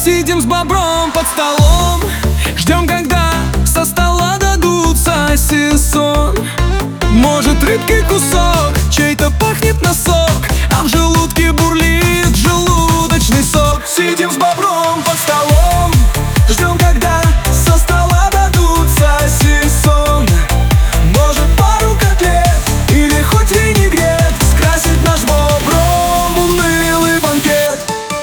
Сидим с бобром под столом, ждем, когда со стола дадут соси сон. Может, рыбки кусок, чей-то пахнет носок, а в желудке бурлит желудочный сок. Сидим с бобром под столом, ждем, когда со стола дадут соси сон. Может, пару котлет или хоть винегрет скрасит наш бобром унылый банкет.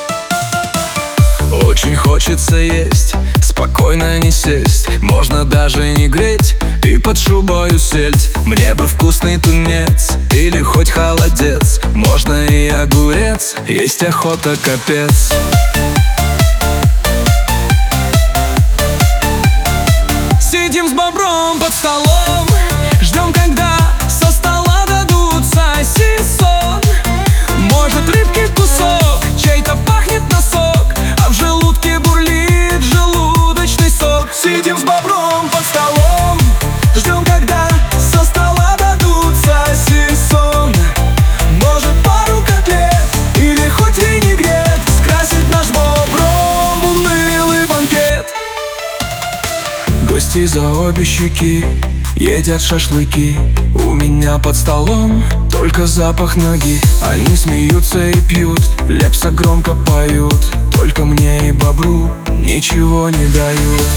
Очень хочется есть, спокойно не сесть, можно даже не греть и под шубою сельдь. Мне бы вкусный тунец или хоть холодец, можно и огурец, есть охота капец. Сидим с бобром под столом, ждем, когда со стола дадут соси сон. Может, рыбки кусок, чей-то пахнет носок, а в желудке бурлит желудочный сок. Сидим с бобром под столом, ждем, когда со стола дадут соси сон. Может, пару котлет или хоть винегрет скрасит наш бобром унылый банкет. Гости за обе щеки едят шашлыки, у меня под столом только запах ноги. Они смеются и пьют, Лепса громко поют, только мне и бобру ничего не дают.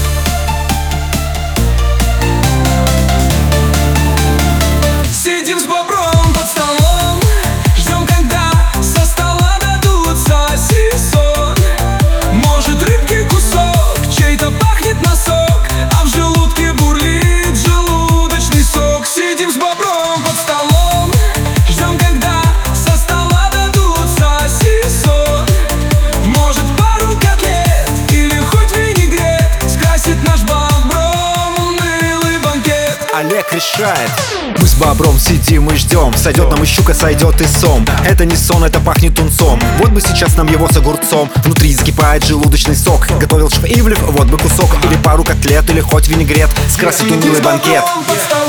Сидим с бобром под столом, ждем, когда со стола дадут соси сон. Может, рыбки кусок, чей-то пахнет носок, а в желудке бурлит желудочный сок. Сидим с бобром под столом, ждем, когда со стола дадут соси сон. Может, пару котлет или хоть винегрет скрасит наш бобром унылый банкет. Олег решает. Мы с бобром сидим и ждем, сойдет нам и щука, сойдет и сом. Это не сон, это пахнет тунцом. Вот бы сейчас нам его с огурцом. Внутри закипает желудочный сок. Готовил шеф Ивлев, вот бы кусок или пару котлет, или хоть винегрет скрасит унылый банкет.